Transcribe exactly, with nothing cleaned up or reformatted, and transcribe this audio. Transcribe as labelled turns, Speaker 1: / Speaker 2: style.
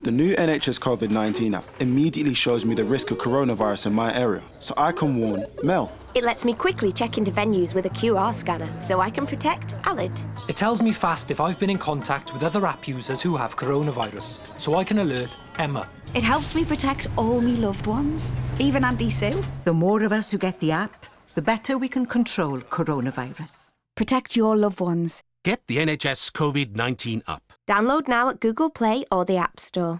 Speaker 1: The new N H S COVID nineteen app immediately shows me the risk of coronavirus in my area, so I can warn Mel.
Speaker 2: It lets me quickly check into venues with a Q R scanner, so I can protect Alid.
Speaker 3: It tells me fast if I've been in contact with other app users who have coronavirus, so I can alert Emma.
Speaker 4: It helps me protect all me loved ones, even Auntie Sue.
Speaker 5: The more of us who get the app, the better we can control coronavirus.
Speaker 4: Protect your loved ones.
Speaker 6: Get the N H S COVID nineteen app.
Speaker 2: Download now at Google Play or the App Store.